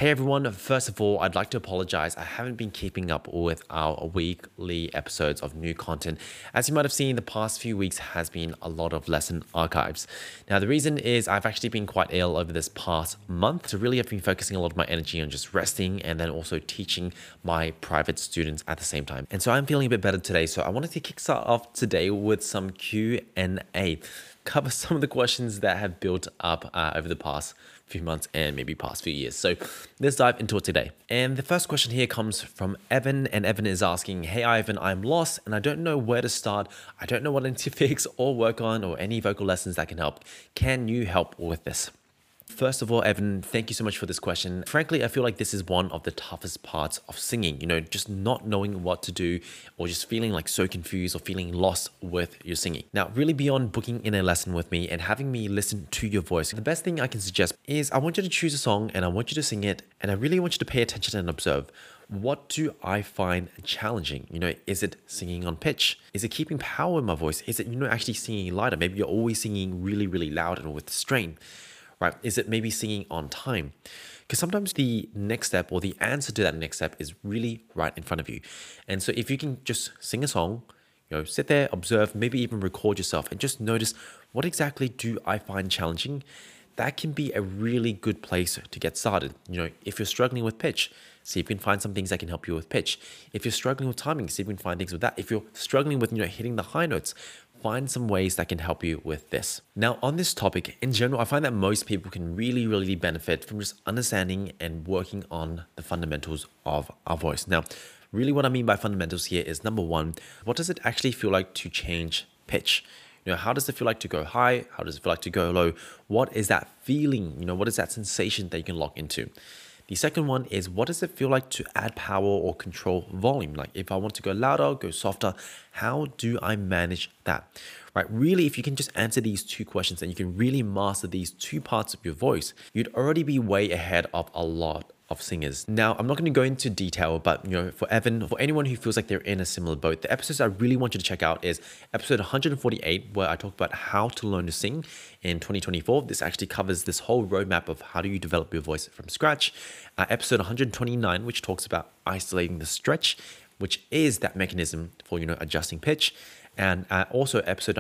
Hey everyone, first of all, I'd like to apologize. I haven't been keeping up with our weekly episodes of new content. As you might have seen, the past few weeks has been a lot of lesson archives. Now, the reason is I've actually been quite ill over this past month. So really, I've been focusing a lot of my energy on just resting and then also teaching my private students at the same time. And so I'm feeling a bit better today. So I wanted to kickstart off today with some Q&A. Cover some of the questions that have built up over the past few months and maybe past few years. So let's dive into it today. And the first question here comes from Evan, and Evan is asking, hey Ivan, I'm lost and I don't know where to start. I don't know what I need to fix or work on or any vocal lessons that can help. Can you help with this? First of all, Evan, thank you so much for this question. Frankly, I feel like this is one of the toughest parts of singing, just not knowing what to do or just feeling like so confused or feeling lost with your singing. Now, really beyond booking in a lesson with me and having me listen to your voice, the best thing I can suggest is I want you to choose a song and I want you to sing it. And I really want you to pay attention and observe. What do I find challenging? Is it singing on pitch? Is it keeping power in my voice? Is it, actually singing lighter? Maybe you're always singing really, really loud and with strain. Right? Is it maybe singing on time? Because sometimes the next step or the answer to that next step is really right in front of you. And so if you can just sing a song, sit there, observe, maybe even record yourself and just notice what exactly do I find challenging, that can be a really good place to get started. If you're struggling with pitch, see if you can find some things that can help you with pitch. If you're struggling with timing, see if you can find things with that. If you're struggling with, hitting the high notes, find some ways that can help you with this. Now, on this topic, in general, I find that most people can really, really benefit from just understanding and working on the fundamentals of our voice. Now, really what I mean by fundamentals here is number one, what does it actually feel like to change pitch? How does it feel like to go high? How does it feel like to go low? What is that feeling? What is that sensation that you can lock into? The second one is, what does it feel like to add power or control volume? Like if I want to go louder, go softer, how do I manage that? Right? Really, if you can just answer these two questions and you can really master these two parts of your voice, you'd already be way ahead of a lot of singers. Now, I'm not going to go into detail, but for Evan, for anyone who feels like they're in a similar boat, the episodes I really want you to check out is episode 148, where I talk about how to learn to sing in 2024. This actually covers this whole roadmap of how do you develop your voice from scratch. Episode 129, which talks about isolating the stretch, which is that mechanism for adjusting pitch. And also episode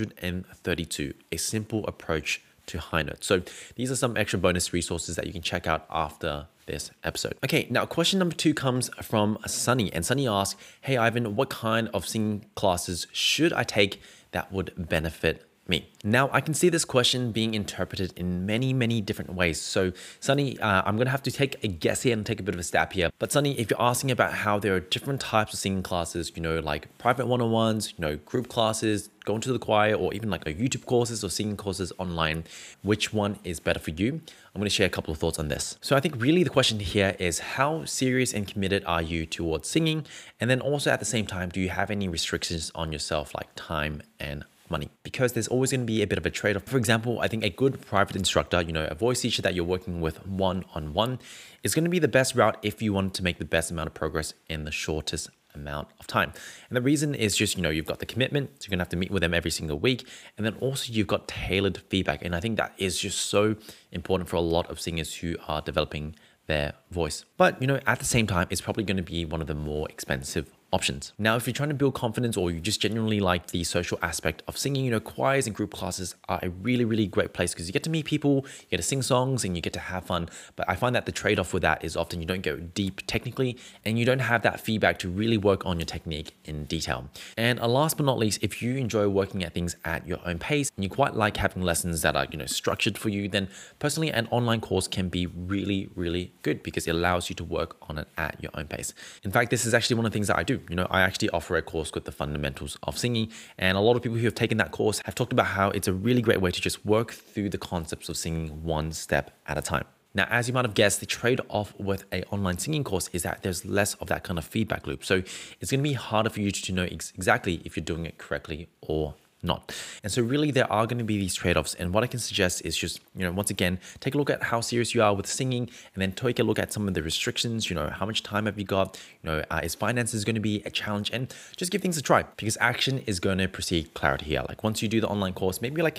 132, a simple approach to high notes. So these are some extra bonus resources that you can check out after this episode. Okay, now question number 2 comes from Sunny, and Sunny asks, hey Ivan, what kind of singing classes should I take that would benefit me? Now, I can see this question being interpreted in many, many different ways. So Sunny, I'm going to have to take a guess here and take a bit of a stab here. But Sunny, if you're asking about how there are different types of singing classes, like private one-on-ones, group classes, going to the choir, or even like a YouTube courses or singing courses online, which one is better for you? I'm going to share a couple of thoughts on this. So I think really the question here is, how serious and committed are you towards singing? And then also at the same time, do you have any restrictions on yourself like time and money? Because there's always going to be a bit of a trade-off. For example, I think a good private instructor, a voice teacher that you're working with one-on-one is going to be the best route if you want to make the best amount of progress in the shortest amount of time. And the reason is just, you've got the commitment, so you're gonna have to meet with them every single week. And then also you've got tailored feedback. And I think that is just so important for a lot of singers who are developing their voice. But, at the same time, it's probably going to be one of the more expensive options. Now, if you're trying to build confidence or you just genuinely like the social aspect of singing, choirs and group classes are a really, really great place because you get to meet people, you get to sing songs and you get to have fun. But I find that the trade-off with that is often you don't go deep technically and you don't have that feedback to really work on your technique in detail. And last but not least, if you enjoy working at things at your own pace and you quite like having lessons that are, structured for you, then personally an online course can be really, really good because it allows you to work on it at your own pace. In fact, this is actually one of the things that I do. I actually offer a course called The Fundamentals of Singing, and a lot of people who have taken that course have talked about how it's a really great way to just work through the concepts of singing one step at a time. Now, as you might have guessed, the trade-off with an online singing course is that there's less of that kind of feedback loop. So it's going to be harder for you to know exactly if you're doing it correctly or not. And so really there are going to be these trade-offs, and what I can suggest is just, once again, take a look at how serious you are with singing, and then take a look at some of the restrictions, how much time have you got, is finances going to be a challenge, and just give things a try, because action is going to precede clarity here. Like once you do the online course, maybe you're like, hey,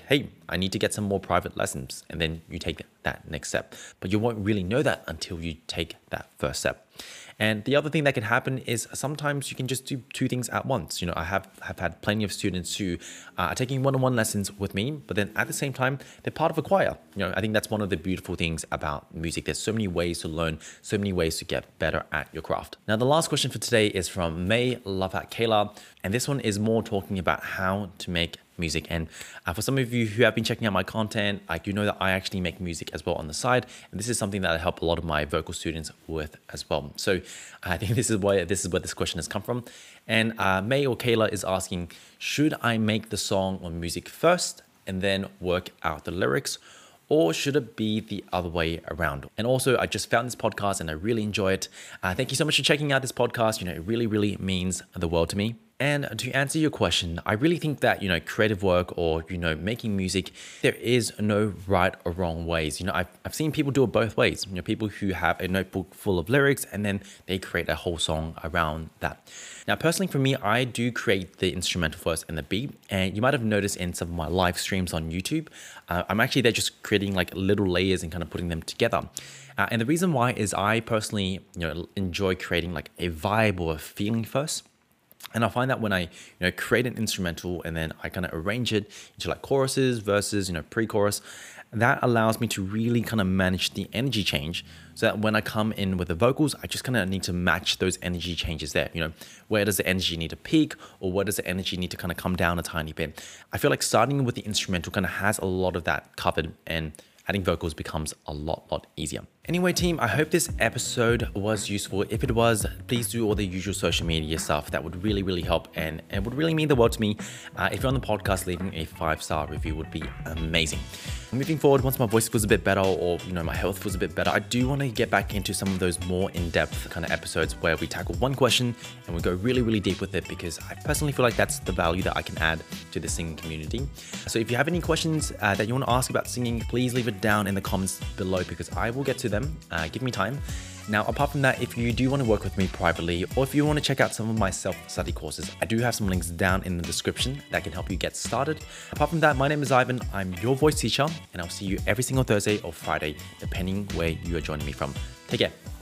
I need to get some more private lessons. And then you take that next step. But you won't really know that until you take that first step. And the other thing that can happen is sometimes you can just do two things at once. I have had plenty of students who are taking one-on-one lessons with me, but then at the same time, they're part of a choir. I think that's one of the beautiful things about music. There's so many ways to learn, so many ways to get better at your craft. Now, the last question for today is from May Love at Kayla. And this one is more talking about how to make music. And for some of you who have been checking out my content, you know that I actually make music as well on the side. And this is something that I help a lot of my vocal students with as well. So I think this is where this question has come from. And May or Kayla is asking, should I make the song or music first and then work out the lyrics? Or should it be the other way around? And also, I just found this podcast and I really enjoy it. Thank you so much for checking out this podcast. It really, really means the world to me. And to answer your question, I really think that, creative work or, making music, there is no right or wrong ways. I've seen people do it both ways. People who have a notebook full of lyrics and then they create a whole song around that. Now, personally for me, I do create the instrumental first and the beat. And you might have noticed in some of my live streams on YouTube, I'm actually there just creating like little layers and kind of putting them together. And the reason why is I personally, enjoy creating like a vibe or a feeling first. And I find that when I, create an instrumental and then I kind of arrange it into like choruses, verses, pre-chorus, that allows me to really kind of manage the energy change so that when I come in with the vocals, I just kind of need to match those energy changes there. Where does the energy need to peak or where does the energy need to kind of come down a tiny bit? I feel like starting with the instrumental kind of has a lot of that covered and adding vocals becomes a lot easier. Anyway, team, I hope this episode was useful. If it was, please do all the usual social media stuff. That would really, really help and it would really mean the world to me. If you're on the podcast, leaving a 5-star review would be amazing. Moving forward, once my voice feels a bit better or my health feels a bit better, I do want to get back into some of those more in-depth kind of episodes where we tackle one question and we go really, really deep with it because I personally feel like that's the value that I can add to the singing community. So if you have any questions that you want to ask about singing, please leave it down in the comments below because I will get to them. Give me time. Now, apart from that, if you do want to work with me privately or if you want to check out some of my self-study courses, I do have some links down in the description that can help you get started. Apart from that, my name is Ivan. I'm your voice teacher and I'll see you every single Thursday or Friday, depending where you are joining me from. Take care.